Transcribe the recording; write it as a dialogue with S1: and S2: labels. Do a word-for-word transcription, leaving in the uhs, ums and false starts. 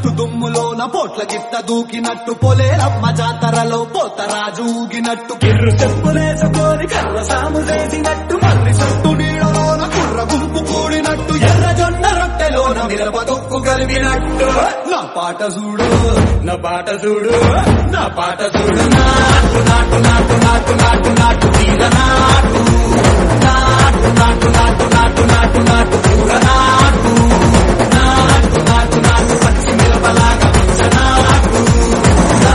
S1: చుట్టు దుమ్ములోన పోట్ల గిట్ట దూకినట్టు పొలేరమ్మ జాతరలో పోతరాజు ఊగినట్టు కిర్రు చెప్పులేసుకొని కర్ర సాము చేసినట్టు మర్రి చుట్టు నీడలోన కుర్ర గుంపు కూడినట్టు ఎర్ర జొన్న రొట్టెలోన మిరప తొక్కు కలిపినట్టు నా పాట చూడు నా పాట చూడు నా పాట చూడు నాటు నాటు నాటు నాటు నాటు నాటు తీగ నాటు నాటు నాటు నాటు